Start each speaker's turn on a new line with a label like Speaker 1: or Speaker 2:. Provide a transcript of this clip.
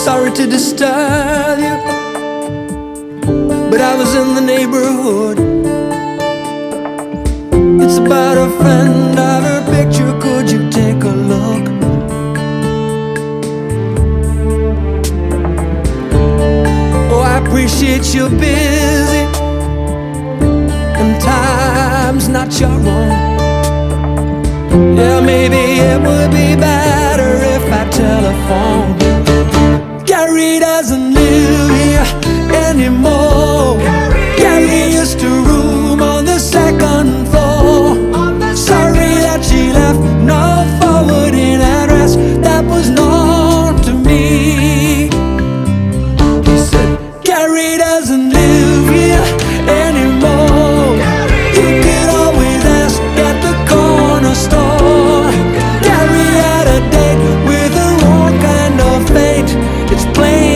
Speaker 1: Sorry to disturb you, but I was in the neighborhood. It's about a friend of her picture, could you take a look? Oh, I appreciate you're busy and time's not your own. Yeah, maybe it would be better if I telephoned. Gary doesn't live here anymore. Gary used to room on the second floor. Sorry that she left no forwarding address that was known to me. He said, Gary doesn't live here anymore. You could always ask at the corner store. Gary had a date with the wrong kind of fate. It's plain